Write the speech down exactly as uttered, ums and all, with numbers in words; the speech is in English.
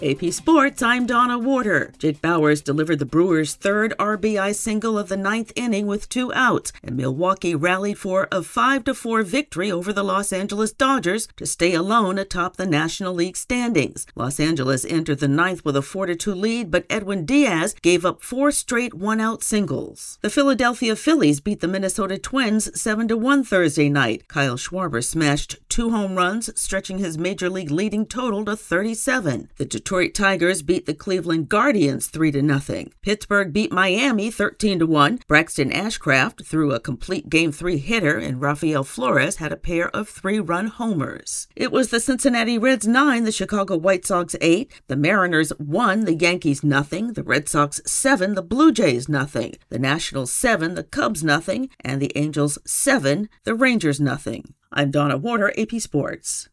A P Sports, I'm Donna Warder. Jake Bauers delivered the Brewers' third R B I single of the ninth inning with two outs, and Milwaukee rallied for a five to four victory over the Los Angeles Dodgers to stay alone atop the National League standings. Los Angeles entered the ninth with a four to two lead, but Edwin Diaz gave up four straight one-out singles. The Philadelphia Phillies beat the Minnesota Twins seven to one Thursday night. Kyle Schwarber smashed two home runs, stretching his major league leading total to thirty-seven. The Detroit Tigers beat the Cleveland Guardians three to nothing. Pittsburgh beat Miami thirteen to one. Braxton Ashcraft threw a complete Game three hitter, and Rafael Flores had a pair of three-run homers. It was the Cincinnati Reds nine, the Chicago White Sox eight. The Mariners one, the Yankees nothing. The Red Sox seven, the Blue Jays nothing. The Nationals seven, the Cubs nothing. And the Angels seven, the Rangers nothing. I'm Donna Warder, A P Sports.